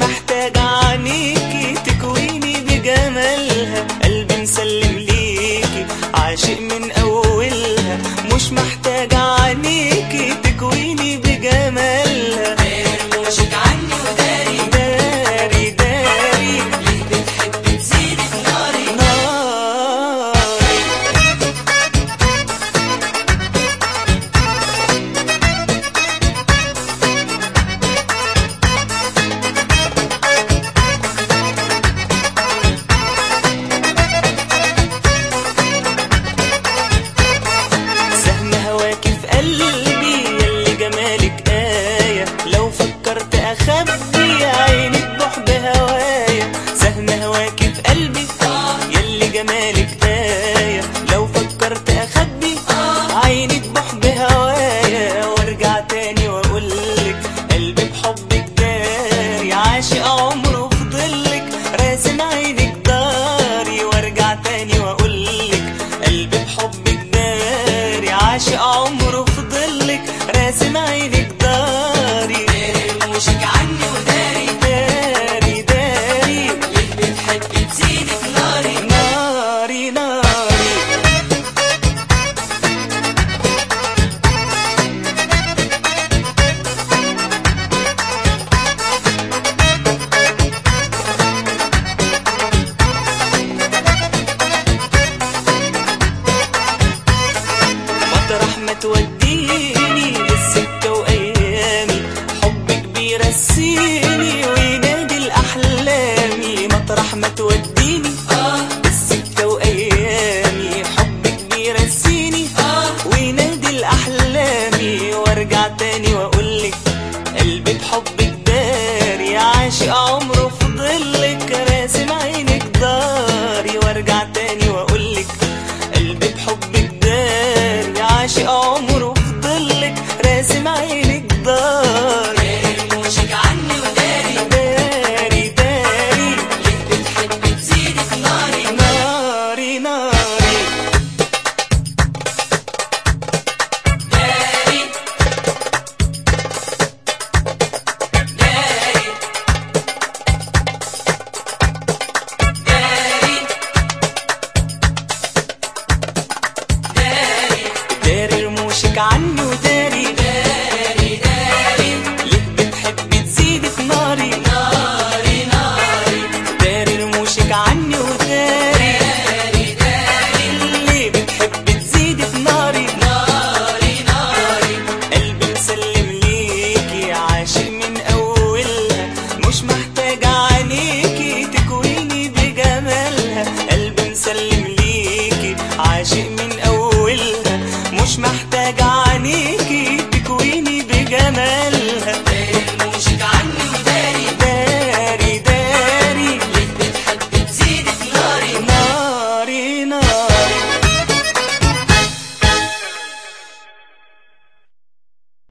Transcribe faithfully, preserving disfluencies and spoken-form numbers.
محتاج عنيكي تكويني بجمالها، قلبي مسلم ليكي عاشق من اولها، مش محتاج عنيكي تكويني بجمالها. داري رموشك عني وداري داري داري ليه بتحبي تزيدي في ناري ناري. سهم هواكي في قلبي يلي جمالك آية، لو فكرت أخبي عينك بحب هوايا. سهم هواكي في قلبي يلي جمالك آية، لو فكرت أخبي عينك بحب هوايا. وارجع تاني وأقولك قلبي بحبك داري، عاشق عمره في ضلك راسم عينك داري. وارجع تاني وأقولك قلبي بحبك داري، عاشق عمره في ضلك راسم عينك داري. داري رموشك عني وداري داري داري ليه بتحبي تزيدي في ناري ناري ناري. مطرح ما توديني للسكة وأيامي، حبك بيرسيني وينادي الأحلامي. مطرح ما توديني للسكة وأيامي، حبك بيرسيني وينادي الأحلامي. وارجع تاني وأقولك قلبي بحبك داري، عاشق عمره في ضلك راسم عينك داري. وارجع تاني وأقولك قلبي بحبك داري، عاشق عمره في ضلك راسم عينك داري. داري رموشك عني وداري داري داري ليه بتحبي تزيدي في ناري ناري ناري. داري داري داري داري داري رموشك عني وداري، داري داري ليه بتحبي تزيدي في ناري. ناري ناري داري رموشك عني وداري، داري داري ليه بتحبي تزيدي في ناري. ناري ناري قلبي مسلم ليكي عاشق من اولها، مش محتاج عنيكي